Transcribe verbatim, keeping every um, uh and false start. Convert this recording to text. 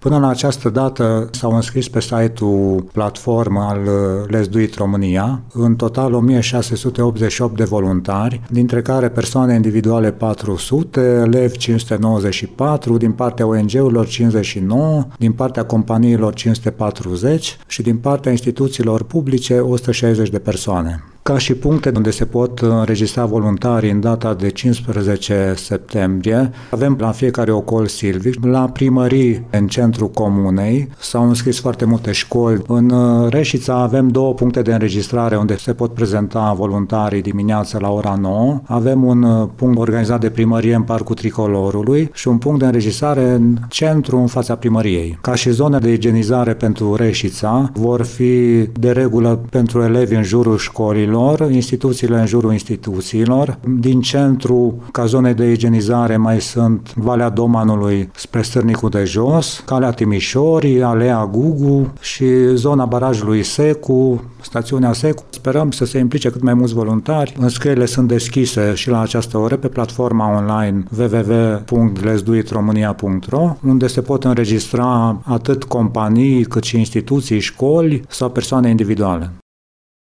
Până la această dată s-au înscris pe site-ul platformă al Let's Do It România, în total o mie șase sute optzeci și opt de voluntari, dintre care persoane individuale patru sute, elevi cinci sute nouăzeci și patru, din partea O N G-urilor cincizeci și nouă, din partea companiilor cinci sute patruzeci și din partea instituțiilor publice o sută șaizeci de persoane. Ca și puncte unde se pot înregistra voluntarii în data de cincisprezece septembrie, avem la fiecare ocol silvic, la primării în centrul comunei, s-au înscris foarte multe școli. În Reșița avem două puncte de înregistrare unde se pot prezenta voluntarii dimineața la ora nouă. Avem un punct organizat de primărie în Parcul Tricolorului și un punct de înregistrare în centru, în fața primăriei. Ca și zone de igienizare pentru Reșița, vor fi de regulă pentru elevi în jurul școlilor, instituțiile în jurul instituțiilor. Din centru, ca zone de igienizare, mai sunt Valea Domanului spre Stârnicul de Jos, Calea Timișorii, Alea Gugu și zona barajului Secu, stațiunea Secu. Sperăm să se implice cât mai mulți voluntari. Înscrierile sunt deschise și la această oră pe platforma online w w w punct lets do it romania punct r o, unde se pot înregistra atât companii cât și instituții, școli sau persoane individuale.